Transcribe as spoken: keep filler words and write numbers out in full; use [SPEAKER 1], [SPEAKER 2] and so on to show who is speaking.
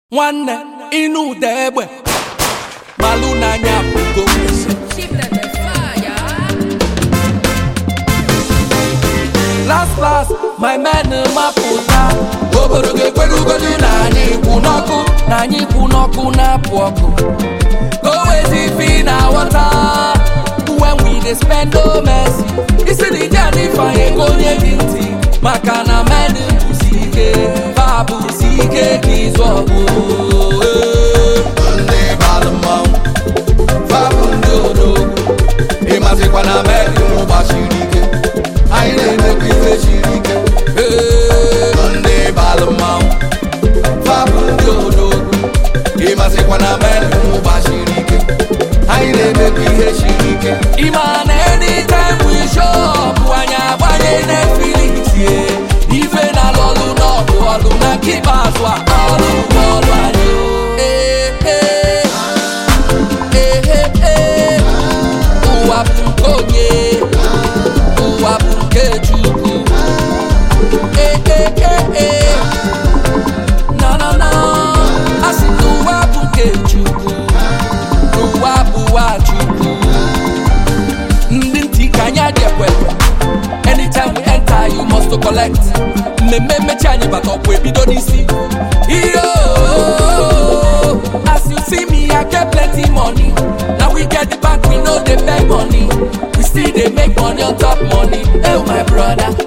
[SPEAKER 1] Nwanne inu degbe malu n'anya pugo. Last last my man maputa obodo ga-ekwerugodu na anyị kwụ n'ọkụ na anyị kwụ n'ọkụ na-apụ ọkụ. Always if in our water when we dey spend no mercy. Isi di jani fanye konye binti maka na men busike babu busike kizu obu. Nde balma babu ndodo imazikwa na men mubashirike aile ne kwife shirike. Nde balma babu ndodo imazikwa na men mubashirike aile ne kwife shirike. Iman anytime we show up wanya wanye ne feelings yeah. Even a lolu no lolu na keep us wa all all wanyo. Eh eh eh eh eh. Uwa punkonye uwa punkechuku. Eh eh eh eh. No no no. Asitu uwa punkechuku. Uwa buwa chuku. Anytime we enter, you must to collect. Me me me change, but up we be don't see. Yo, as you see me, I get plenty money. Now we get the bank, we know they beg money. We still they make money on top money. Oh my brother.